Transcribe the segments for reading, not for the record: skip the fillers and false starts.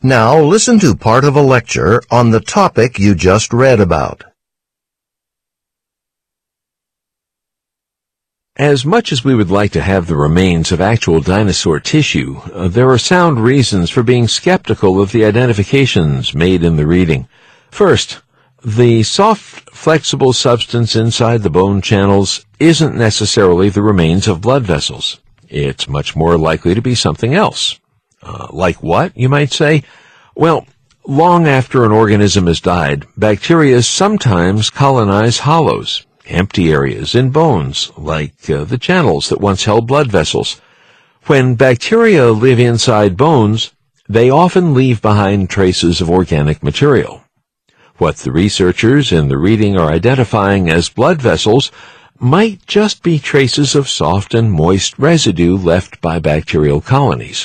Now listen to part of a lecture on the topic you just read about. As much as we would like to have the remains of actual dinosaur tissue, there are sound reasons for being skeptical of the identifications made in the reading. First, the soft, flexible substance inside the bone channels isn't necessarily the remains of blood vessels. It's much more likely to be something else. Like what, you might say? Well, long after an organism has died, bacteria sometimes colonize hollows, empty areas in bones, like the channels that once held blood vessels. When bacteria live inside bones, they often leave behind traces of organic material. What the researchers in the reading are identifying as blood vessels might just be traces of soft and moist residue left by bacterial colonies.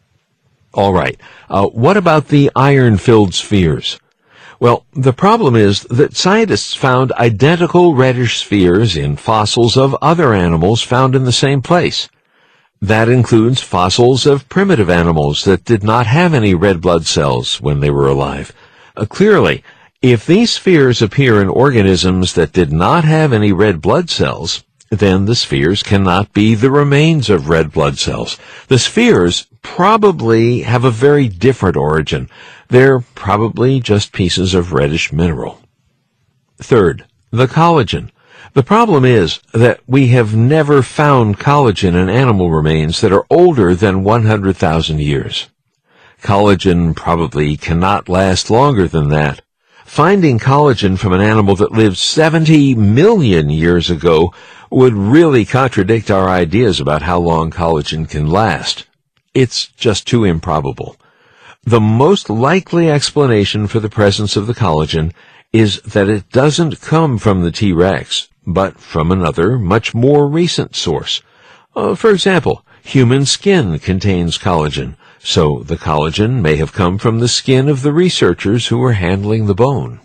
All right, what about the iron-filled spheres? Well, the problem is that scientists found identical reddish spheres in fossils of other animals found in the same place. That includes fossils of primitive animals that did not have any red blood cells when they were alive. Clearly, if these spheres appear in organisms that did not have any red blood cells, then the spheres cannot be the remains of red blood cells. The spheres probably have a very different origin. They're probably just pieces of reddish mineral. Third, the collagen. The problem is that we have never found collagen in animal remains that are older than 100,000 years. Collagen probably cannot last longer than that. Finding collagen from an animal that lived 70 million years ago would really contradict our ideas about how long collagen can last. It's just too improbable. The most likely explanation for the presence of the collagen is that it doesn't come from the T-Rex, but from another, much more recent source. For example, human skin contains collagen, so the collagen may have come from the skin of the researchers who were handling the bone.